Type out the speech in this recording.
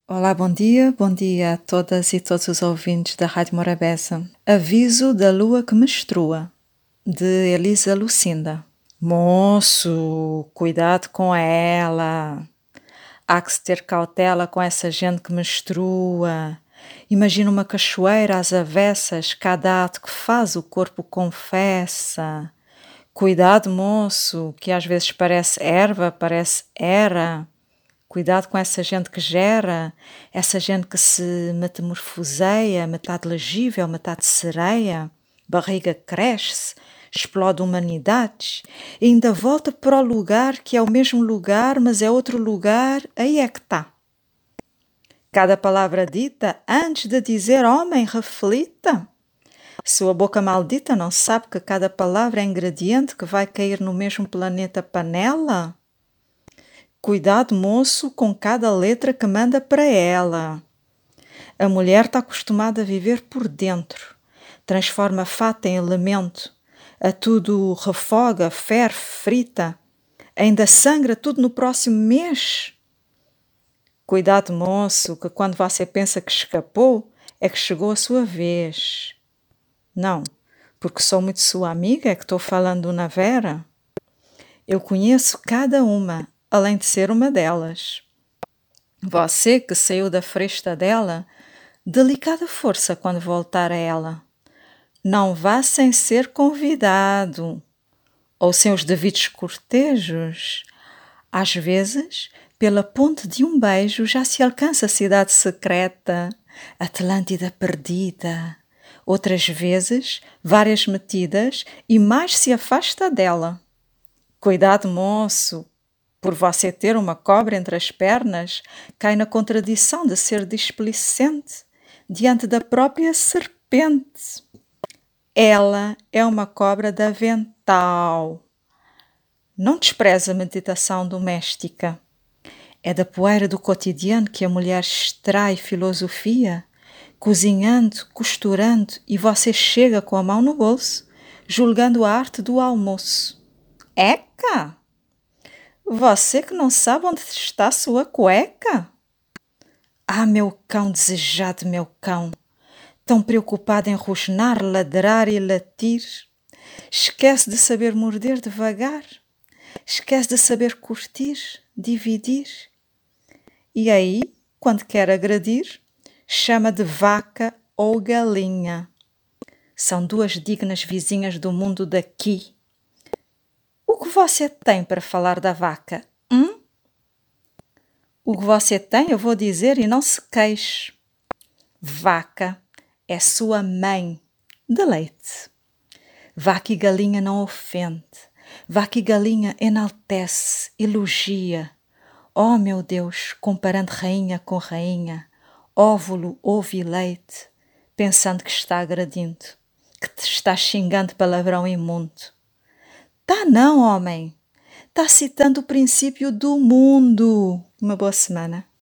Olá, bom dia a todas e todos os ouvintes da Rádio Morabeza. Aviso da lua que menstrua, de Elisa Lucinda. Moço, cuidado com ela. Há que se ter cautela com essa gente que menstrua. Imagina uma cachoeira às avessas, cada ato que faz o corpo confessa. Cuidado, moço, que às vezes parece erva, parece era. Cuidado com essa gente que gera, essa gente que se metamorfoseia, metade legível, metade sereia, barriga cresce, explode humanidades e ainda volta para o lugar que é o mesmo lugar, mas é outro lugar, aí é que está. Cada palavra dita, antes de dizer homem, reflita. Sua boca maldita não sabe que cada palavra é ingrediente que vai cair no mesmo planeta panela? Cuidado, moço, com cada letra que manda para ela. A mulher está acostumada a viver por dentro. Transforma fato em elemento. A tudo refoga, ferve, frita. Ainda sangra tudo no próximo mês. Cuidado, moço, que quando você pensa que escapou, é que chegou a sua vez. Não, porque sou muito sua amiga, é que estou falando na Vera. Eu conheço cada uma, além de ser uma delas. Você que saiu da fresta dela, delicada força quando voltar a ela. Não vá sem ser convidado, ou sem os devidos cortejos. Às vezes, pela ponte de um beijo já se alcança a cidade secreta, Atlântida perdida. Outras vezes, várias metidas e mais se afasta dela. Cuidado, moço! Por você ter uma cobra entre as pernas, cai na contradição de ser displicente diante da própria serpente. Ela é uma cobra de avental. Não despreza a meditação doméstica. É da poeira do cotidiano que a mulher extrai filosofia, cozinhando, costurando, e você chega com a mão no bolso, julgando a arte do almoço. Eca! Você que não sabe onde está a sua cueca? Ah, meu cão desejado, meu cão, tão preocupado em rosnar, ladrar e latir. Esquece de saber morder devagar, esquece de saber curtir, dividir. E aí, quando quer agredir, chama de vaca ou galinha. São duas dignas vizinhas do mundo daqui. O que você tem para falar da vaca? O que você tem, eu vou dizer e não se queixe. Vaca é sua mãe de leite. Vaca e galinha não ofende. Vaca e galinha enaltece, elogia. Oh, meu Deus, comparando rainha com rainha, óvulo, ovo e leite, pensando que está agredindo, que te está xingando palavrão imundo. Tá não, homem. Está citando o princípio do mundo. Uma boa semana.